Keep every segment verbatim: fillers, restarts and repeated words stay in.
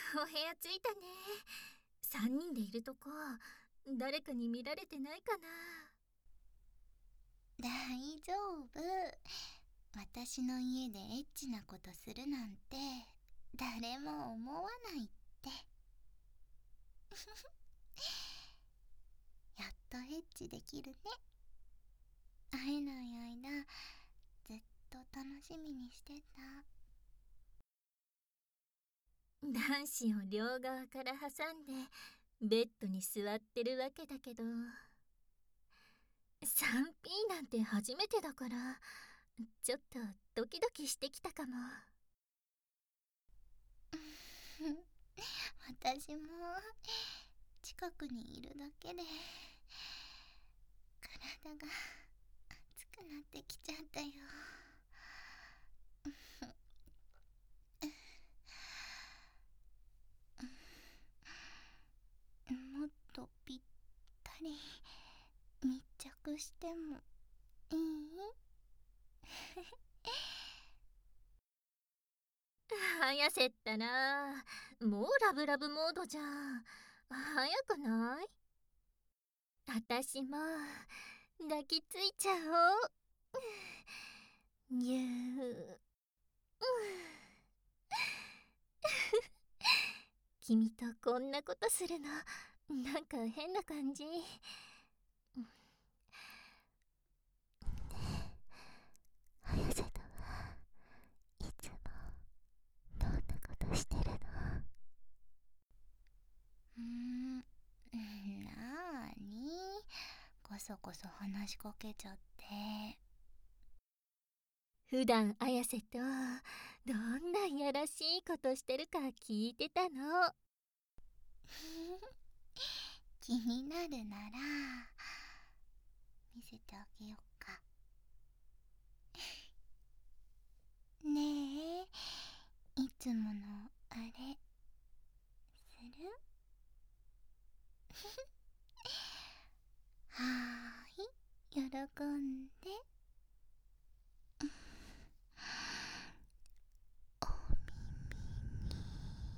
お部屋着いたね。さんにんでいるとこ、誰かに見られてないかな。 大丈夫。私の家でエッチなことするなんて誰も思わないって。やっとエッチできるね。会えない間ずっと楽しみにしてた。 男子を両側から挟んでベッドに座ってるわけだけど、 スリーピー なんて初めてだからちょっとドキドキしてきたかも。 私も近くにいるだけで体が熱くなってきちゃったよ。もっとぴったり密着してもいい？ 早せったな。もうラブラブモードじゃん。早くない？私も抱きついちゃおう。ぎゅー。君とこんなことするのなんか変な感じ。 綾瀬とはいつもどんなことしてるの？うーん、なーにこそこそ話しかけちゃって。 普段綾瀬とどんないやらしいことしてるか聞いてたの。 気になるなら見せてあげようか。ねえ、いつものあれする？はーい、喜んで。お耳に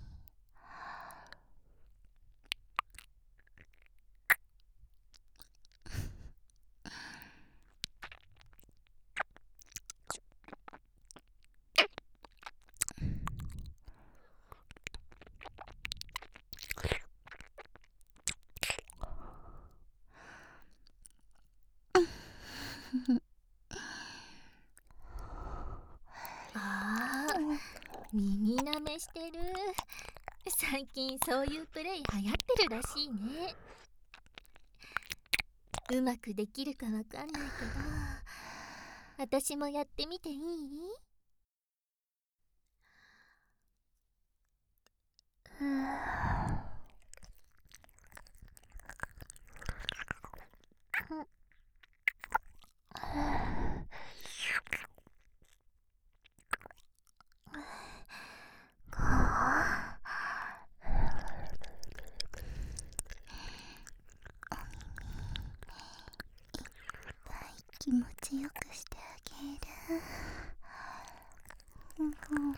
あー、耳舐めしてる。最近そういうプレイ流行ってるらしいね。うまくできるかわかんないけど、私もやってみていい？ふぅ。 気持ちよくしてあげる。うんうん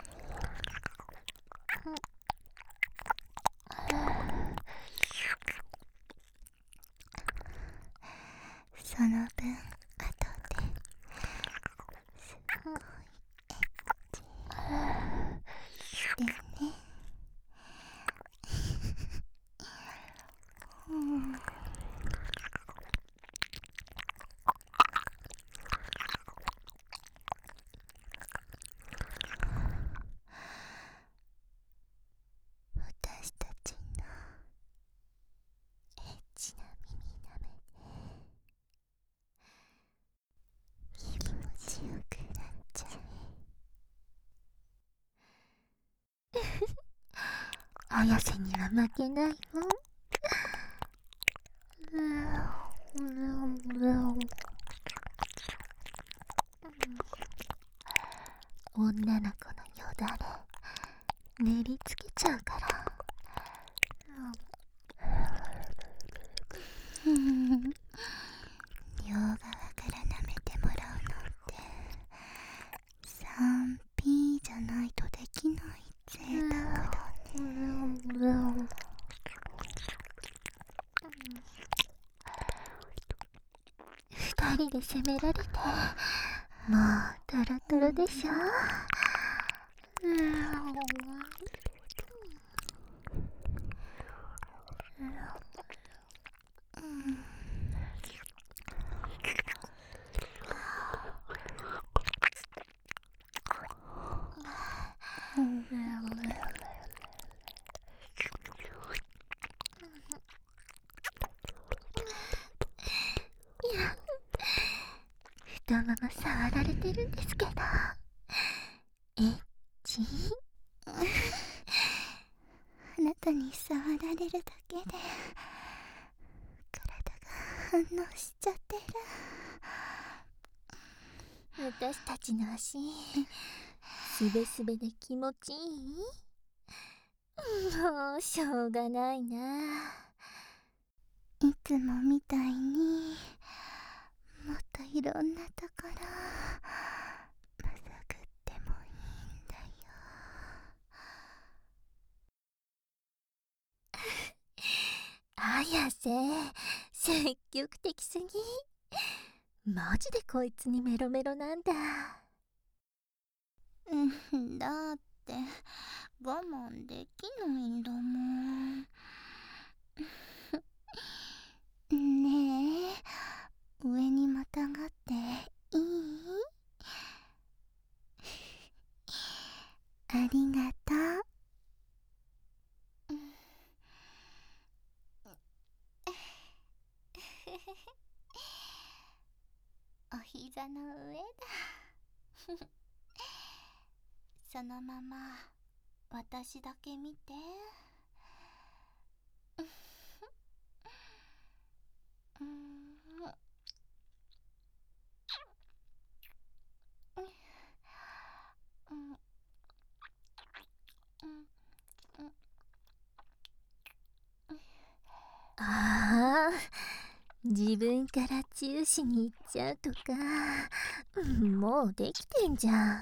その分後ですごいエッチしてね。うん私たちのエッチな耳舐めで気持ちよくなっちゃえ。綾瀬には負けないわ。女の子のよだれ練りつけちゃうから。両側から舐めてもらうなんて スリーピー じゃないとできない贅沢だね。 人で責められてもうトロトロでしょ。うーん太もも触られてるんですけど、エッチ。 あなたに触られるだけで体が反応しちゃってる。 私たちの足すべすべで気持ちいい？もうしょうがないな。 いつもみたいにもっといろんなところまさぐってもいいんだよ。 綾瀬、積極的すぎ。マジでこいつにメロメロなんだ。 うんだって我慢できないんだもん。ねえ、上にまたがっていい？ありがとう。お膝の上だ。そのまま私だけ見て。うんうんああ、自分からチューしに行っちゃうとか、もうできてんじゃん。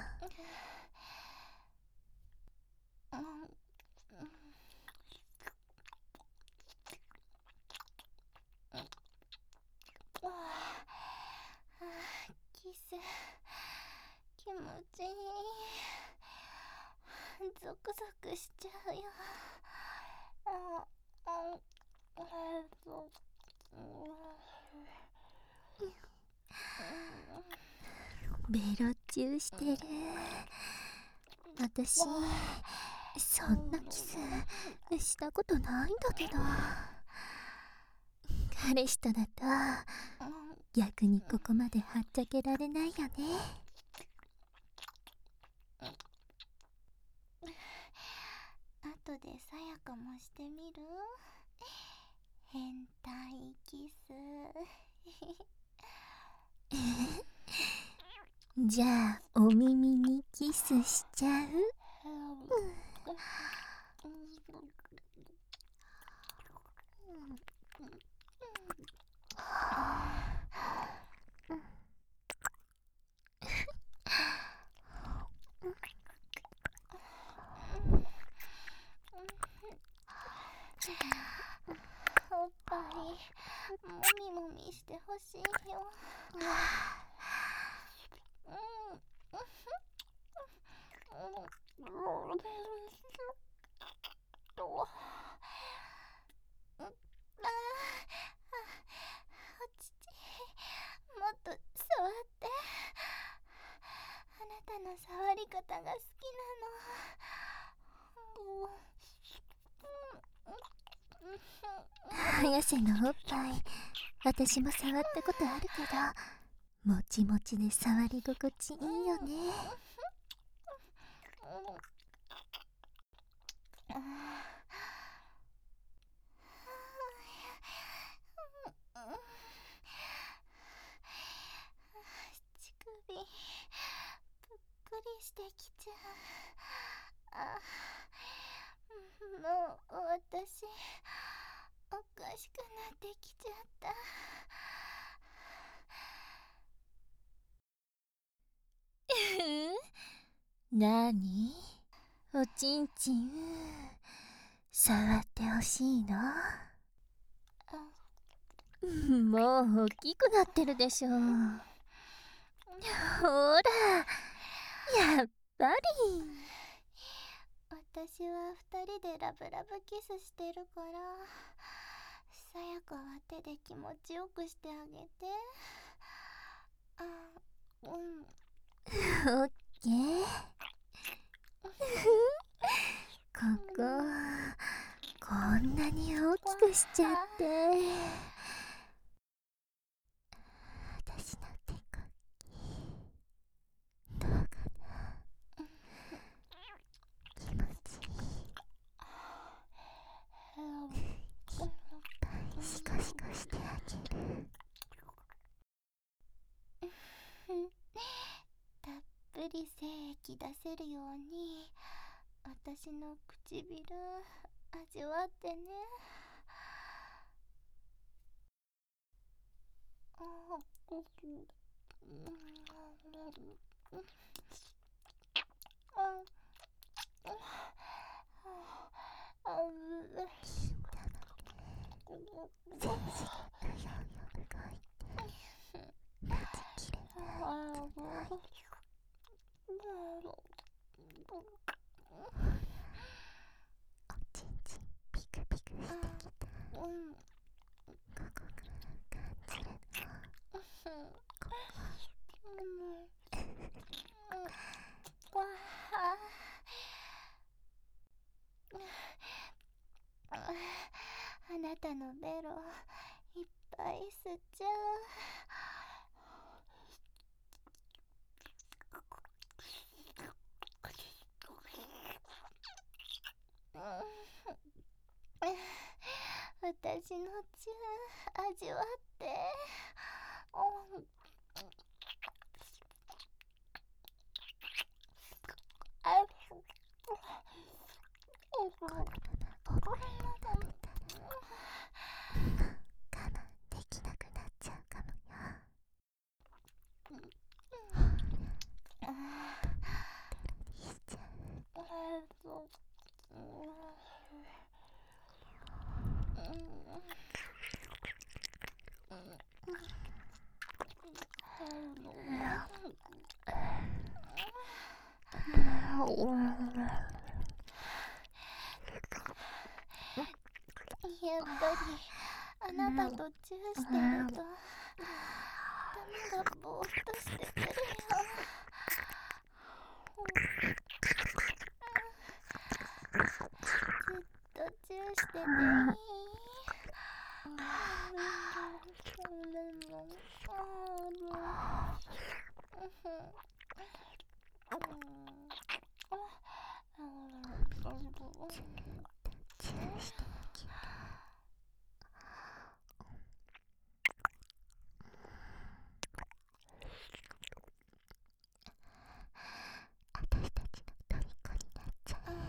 キス気持ちいい。ゾクゾクしちゃうよ。ああえっとベロチューしてる。私そんなキスしたことないんだけど。彼氏とだと逆にここまではっちゃけられないよね。 後でさやかもしてみる？変態キス。 じゃあお耳にキスしちゃう？ おっぱいもみもみしてほしいよ。もっと触って。あなたの触り方が好きなの。 綾瀬のおっぱい私も触ったことあるけど、もちもちで触り心地いいよね。 乳首ぷっくりしてきちゃう。あ、もう私おかしくなってきちゃった。 なに？おちんちん触ってほしいの？ もう大きくなってるでしょ。ほら、やっぱり。 私は二人でラブラブキスしてるから、さやかは手で気持ちよくしてあげて。あ、うん。 オッケー。こここんなに大きくしちゃって。 私の手こきどうかな。気持ちいい。いっぱいシコシコしてあげる。たっぷり精液出せるように私の唇味わってね。おちんちんピクピクしてきた。ここから感じるの。ここ。わあ。あなたのベロいっぱい吸っちゃう。私のチュー味わって。コロナのおっぱいを食べたら我慢できなくなっちゃうかもよ。ペロリしちゃう。やっぱりあなたとチューしてると頭がぼーっとしてくるよ。ずっとチューしてていい。チューしてあげる。私たちの虜になっちゃう。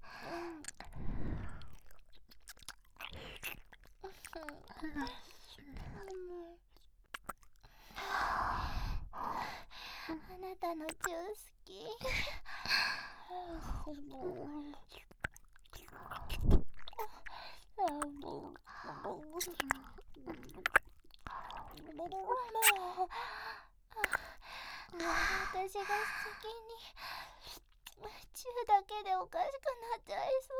あなたのチュー好き。私が先にチューだけでおかしくなっちゃいそう。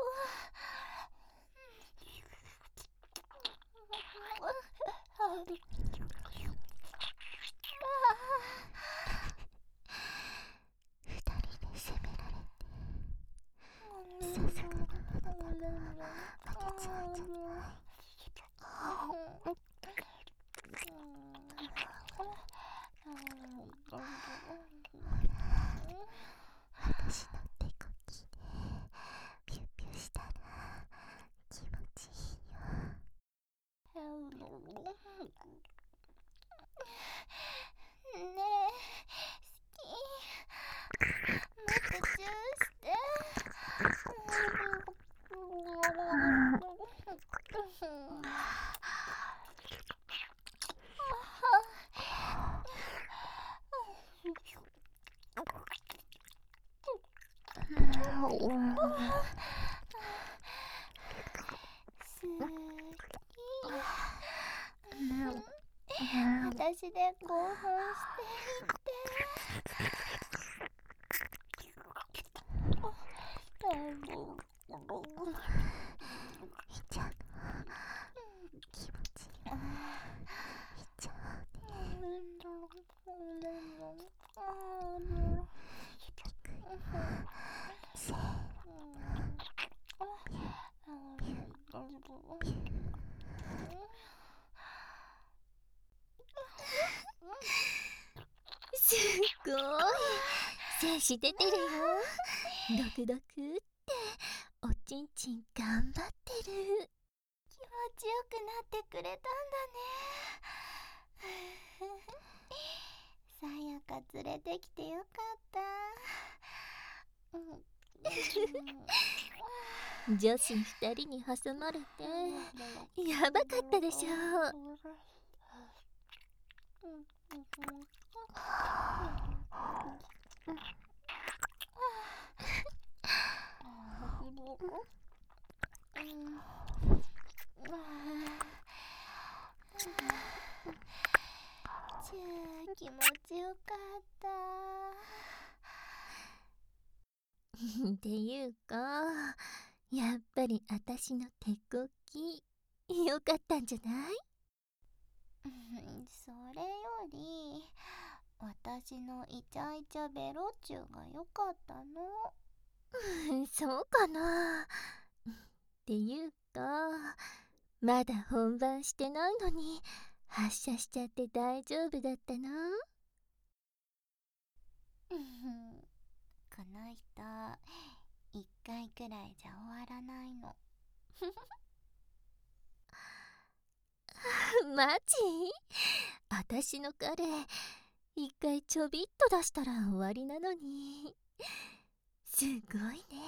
二人で責められてさすがにまだまだ負けちゃうんじゃない。ほら私の手こきでピュッピュしたら気持ちいいよ。ねえ好き。もっとチューして。好き。 私で興奮していて。ひちゃん気持ちいいよ。ひちゃんせーすっごい精子出てるよ。ドクドクっておちんちん頑張ってる。 気持ちよくなってくれたんだね。さやか連れてきてよかった。 女子二人に挟まれてやばかったでしょ。 ちゅー気持ちよかった。 っていうかやっぱりあたしの手こきよかったんじゃない？ それより私のイチャイチャベロチュがよかったの。 そうかな。っていうかまだ本番してないのに発射しちゃって大丈夫だったの？ この人一回くらいじゃ終わらないの。 マジ？あたしの彼一回ちょびっと出したら終わりなのに。すごいね。